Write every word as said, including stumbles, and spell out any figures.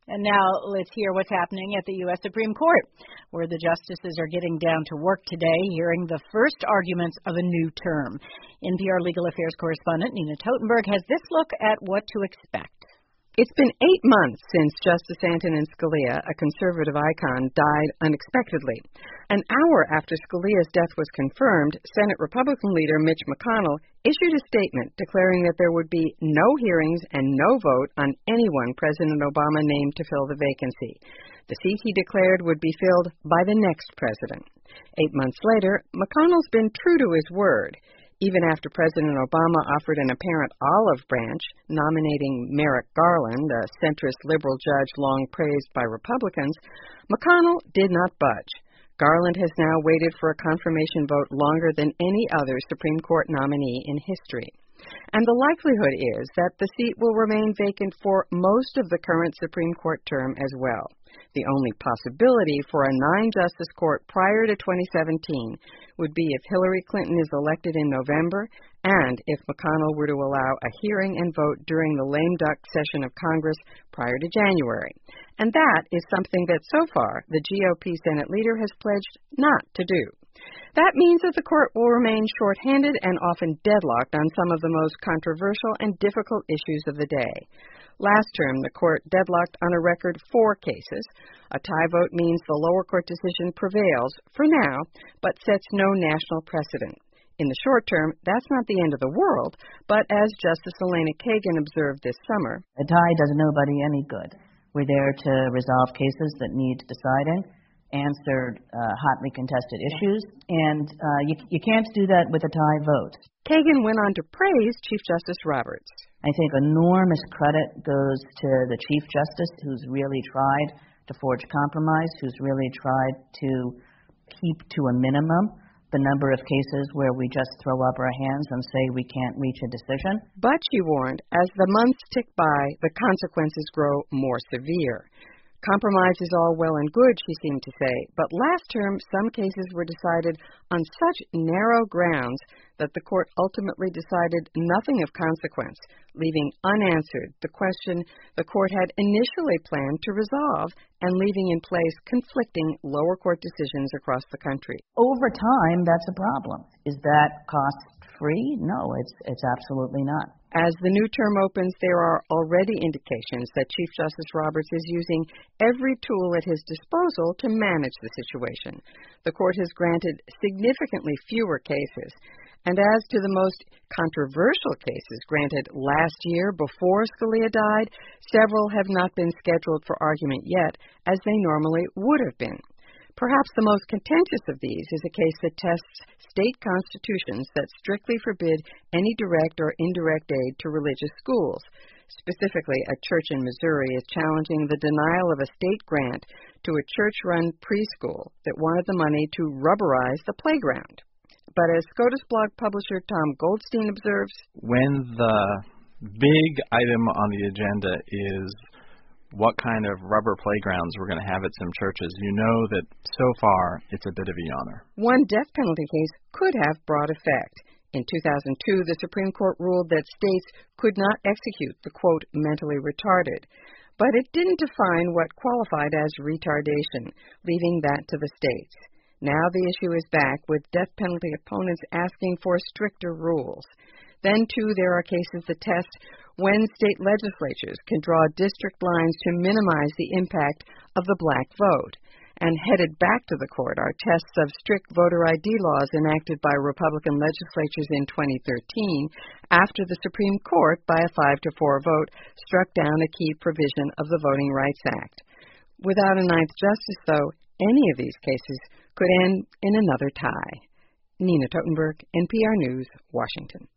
And now let's hear what's happening at the U S Supreme Court, where the justices are getting down to work today, hearing the first arguments of a new term. N P R Legal Affairs correspondent Nina Totenberg has this look at what to expect. It's been eight months since Justice Antonin Scalia, a conservative icon, died unexpectedly. An hour after Scalia's death was confirmed, Senate Republican leader Mitch McConnell issued a statement declaring that there would be no hearings and no vote on anyone President Obama named to fill the vacancy. The seat, he declared, would be filled by the next president. Eight months later, McConnell's been true to his word. Even after President Obama offered an apparent olive branch, nominating Merrick Garland, a centrist liberal judge long praised by Republicans, McConnell did not budge. Garland has now waited for a confirmation vote longer than any other Supreme Court nominee in history. And the likelihood is that the seat will remain vacant for most of the current Supreme Court term as well. The only possibility for a nine-justice court prior to twenty seventeen would be if Hillary Clinton is elected in November and if McConnell were to allow a hearing and vote during the lame duck session of Congress prior to January. And that is something that so far the G O P Senate leader has pledged not to do. That means that the court will remain short-handed and often deadlocked on some of the most controversial and difficult issues of the day. Last term, the court deadlocked on a record four cases. A tie vote means the lower court decision prevails, for now, but sets no national precedent. In the short term, that's not the end of the world, but as Justice Elena Kagan observed this summer, a tie does nobody any good. We're there to resolve cases that need deciding, answer uh, hotly contested issues, and uh, you, you can't do that with a tie vote. Kagan went on to praise Chief Justice Roberts. I think enormous credit goes to the Chief Justice, who's really tried to forge compromise, who's really tried to keep to a minimum the number of cases where we just throw up our hands and say we can't reach a decision. But, she warned, as the months tick by, the consequences grow more severe. Compromise is all well and good, she seemed to say, but last term some cases were decided on such narrow grounds that the court ultimately decided nothing of consequence, leaving unanswered the question the court had initially planned to resolve and leaving in place conflicting lower court decisions across the country. Over time, that's a problem. Is that cost-free? No, it's it's absolutely not. As the new term opens, there are already indications that Chief Justice Roberts is using every tool at his disposal to manage the situation. The court has granted significantly fewer cases. And as to the most controversial cases granted last year before Scalia died, several have not been scheduled for argument yet, as they normally would have been. Perhaps the most contentious of these is a case that tests state constitutions that strictly forbid any direct or indirect aid to religious schools. Specifically, a church in Missouri is challenging the denial of a state grant to a church-run preschool that wanted the money to rubberize the playground. But as SCOTUS blog publisher Tom Goldstein observes, when the big item on the agenda is what kind of rubber playgrounds we're going to have at some churches, you know that so far it's a bit of a yawner. One death penalty case could have broad effect. In two thousand two, the Supreme Court ruled that states could not execute the, quote, mentally retarded. But it didn't define what qualified as retardation, leaving that to the states. Now the issue is back, with death penalty opponents asking for stricter rules. Then, too, there are cases that test when state legislatures can draw district lines to minimize the impact of the black vote. And headed back to the court are tests of strict voter I D laws enacted by Republican legislatures in twenty thirteen after the Supreme Court, by a five to four vote, struck down a key provision of the Voting Rights Act. Without a ninth justice, though, any of these cases could end in another tie. Nina Totenberg, N P R News, Washington.